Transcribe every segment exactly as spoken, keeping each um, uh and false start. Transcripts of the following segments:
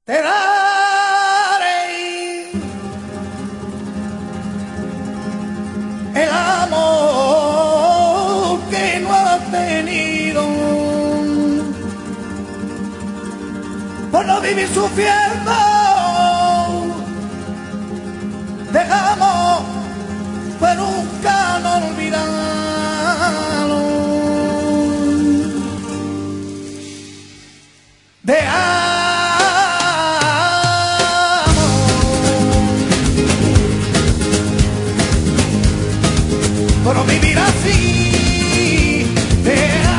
Te daré el amor que no has tenido, por no vivir sufriendo. Dejamos, pero nunca no olvidarlo. De por vivir así, te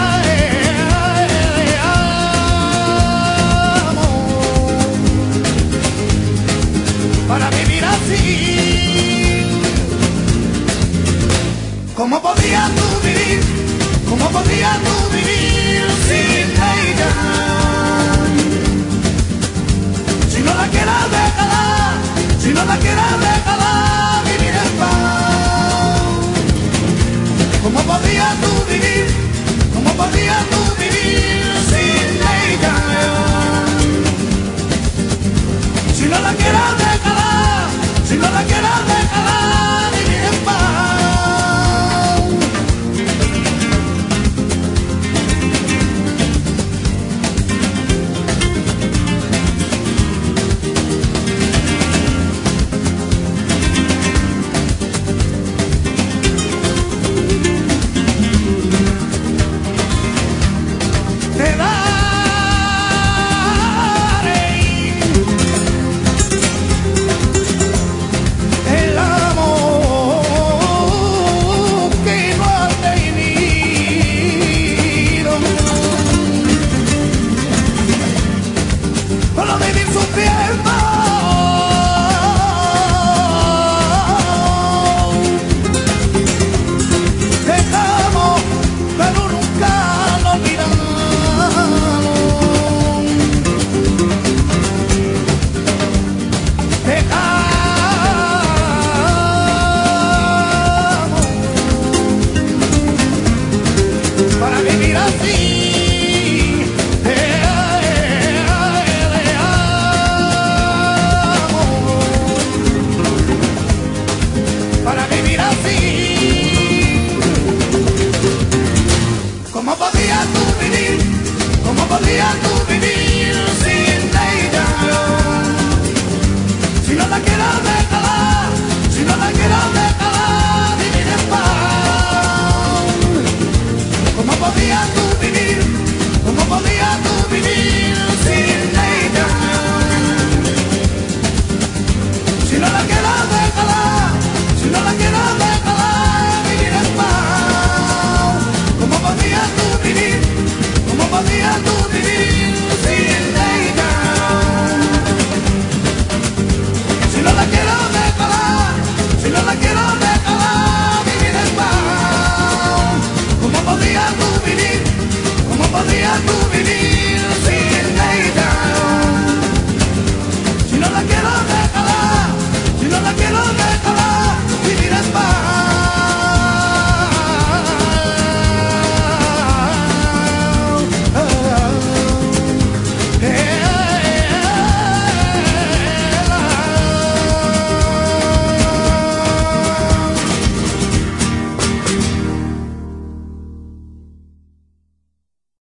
amo, para vivir así. ¿Cómo podías tú vivir? ¿Cómo podías tú vivir sin ella? Si no la quieras dejar, si no la quieras dejar, vivir en paz. ¿Cómo podías tú vivir? ¿Cómo podías tú vivir sin ella? Si no la quieres dejar, si no la quieres dejar, vivir en paz. Vivir su